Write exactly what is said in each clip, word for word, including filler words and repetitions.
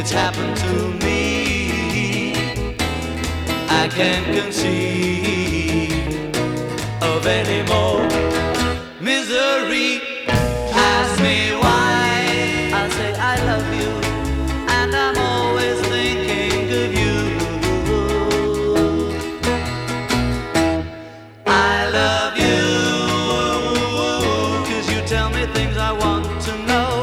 it's happened to me. I can't conceive of any more misery. Ask me why, I say I love you, and I'm always thinking of you. I love you, 'cause you tell me things I want to know.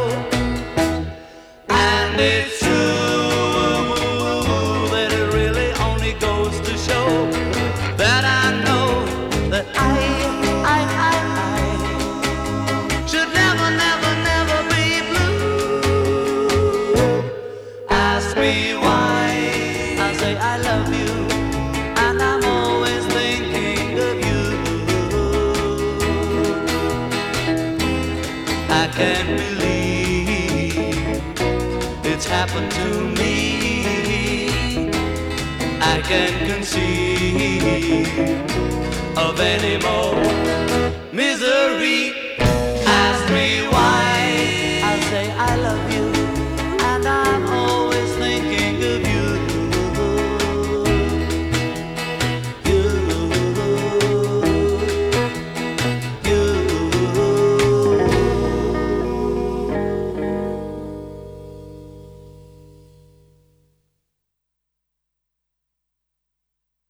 And it's true that it really only goes to show that I know that I, I, I, I should never, never, never be blue. Ask me why, I say I love you, and I'm always thinking of you. I can't believe it's happened to me. I can't conceive of any more